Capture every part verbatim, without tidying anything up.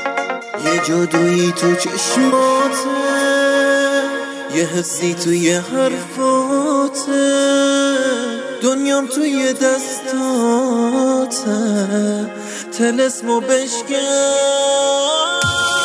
یه جادویی تو چشماته، یه حسی توی حرفاته، دنیام توی دستاته، طلسمو بشکن.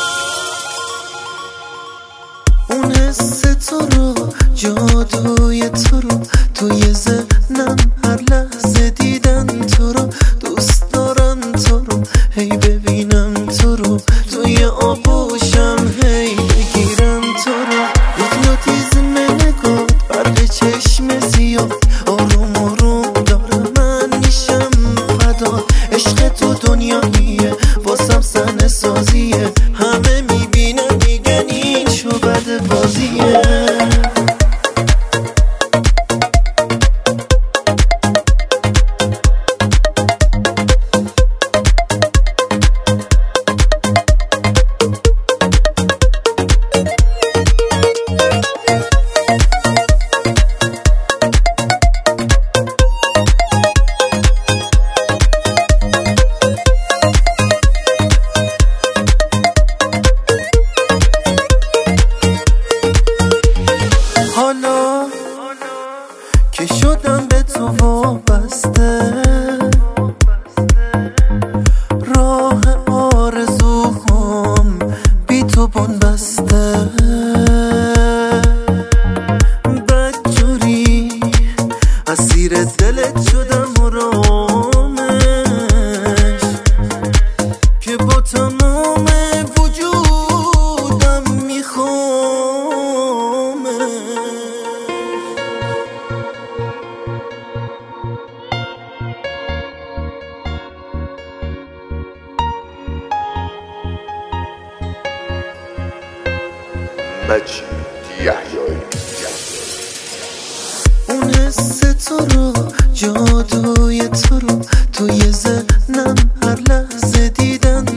اون حس تو رو، جادوی تو رو، توی ذهنم هر لحظه دیدن تو رو، دوست دارم تو رو، هی ببینم تو رو، توی آغوشم هی بگیرم تو رو. هیپنوتیزم نگات، برق چشم سیاه، آروم آروم داره من میشم فدا. عشق تو دنیاییه، واسم صحنه سازیه، همه میبینن میگن این شو بد بازیه. حالا که شدم به تو وابسته، راه آرزوهام بی تو بنبسته، بدجوری اسیر دلت شدم و رامش، که با تمام وجودم میخوامش. مجید یحیایی. اون حس تو رو، جادوی تو رو، توی ذهنم هر لحظه دیدن